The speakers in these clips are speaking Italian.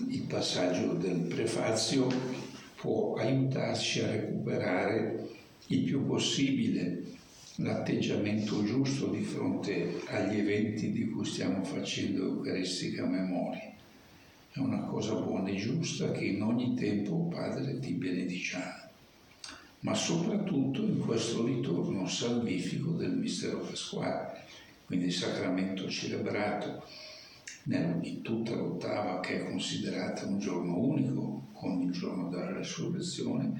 il passaggio del prefazio può aiutarci a recuperare il più possibile l'atteggiamento giusto di fronte agli eventi di cui stiamo facendo eucaristica memoria. È una cosa buona e giusta che in ogni tempo, Padre, ti benediciamo, ma soprattutto in questo ritorno salvifico del mistero pasquale, quindi il sacramento celebrato in tutta l'ottava, che è considerata un giorno unico, con il giorno della resurrezione,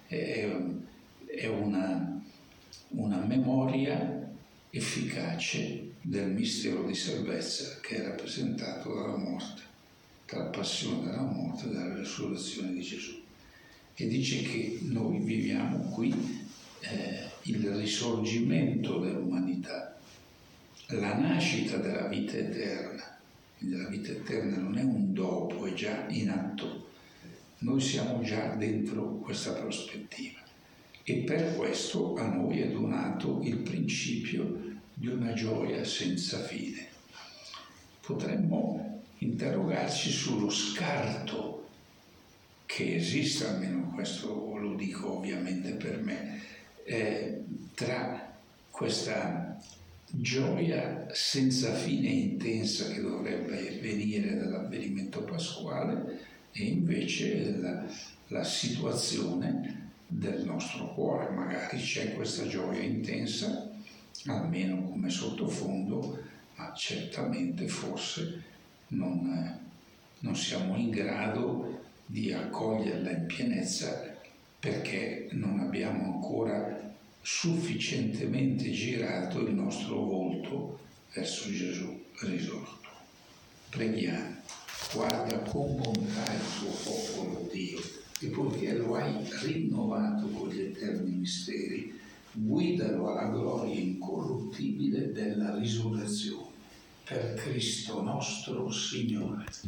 è una memoria efficace del mistero di salvezza che è rappresentato dalla morte, dalla passione, dalla morte e dalla resurrezione di Gesù. E dice che noi viviamo qui il risorgimento dell'umanità, la nascita della vita eterna. Quindi la vita eterna non è un dopo, è già in atto. Noi siamo già dentro questa prospettiva. E per questo a noi è donato il principio di una gioia senza fine. Potremmo interrogarci sullo scarto che esiste, almeno questo lo dico ovviamente per me, tra questa gioia senza fine e intensa che dovrebbe venire dall'avvenimento pasquale e invece la situazione del nostro cuore. Magari c'è questa gioia intensa, almeno come sottofondo, ma certamente forse non siamo in grado di accoglierla in pienezza perché non abbiamo ancora sufficientemente girato il nostro volto verso Gesù risorto. Preghiamo. Guarda con bontà il tuo popolo, Dio, e poiché lo hai rinnovato con gli eterni misteri, guidalo alla gloria incorruttibile della risurrezione. Per Cristo nostro Signore.